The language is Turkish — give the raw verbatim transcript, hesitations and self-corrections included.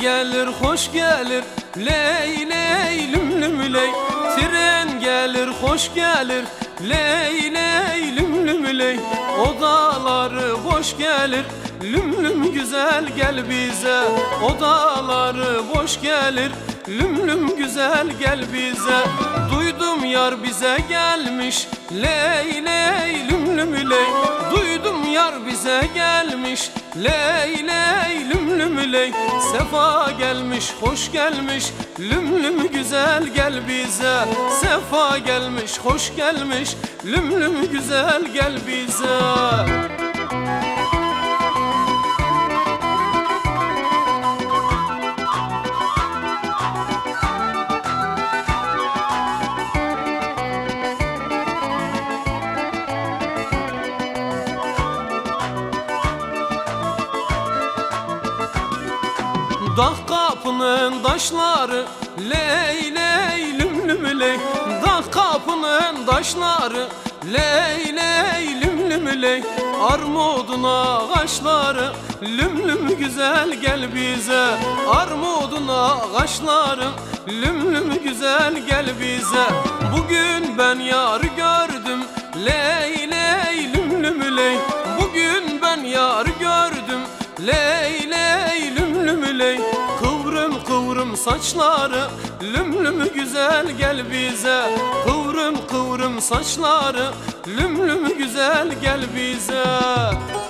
gelir hoş gelir, ley ley lüm lüm ley. Tren gelir hoş gelir, ley ley lüm lüm ley. Odaları boş gelir, lüm lüm güzel gel bize. Odaları boş gelir, lüm lüm güzel gel bize. Duydum yar bize gelmiş, ley ley lüm lüm ley. Duydum yar bize gelmiş, ley ley lüm lüm ley. Sefa gelmiş hoş gelmiş, lüm lüm güzel gel bize. Sefa gelmiş hoş gelmiş, lüm lüm güzel gel bize. Dağ kapının taşları, ley ley lüm lüm ley. Dağ kapının taşları, ley ley lüm lüm ley. Armudun ağaçları, lüm lüm güzel gel bize. Armudun ağaçları, lüm lüm güzel gel bize. Bugün ben yar gördüm, ley ley lüm lüm ley. Bugün ben yar gördüm, ley ley lüm lüm ley. Kıvrım kıvrım saçları, lüm lüm güzel gel bize. Kıvrım kıvrım saçları, lüm lüm güzel gel bize.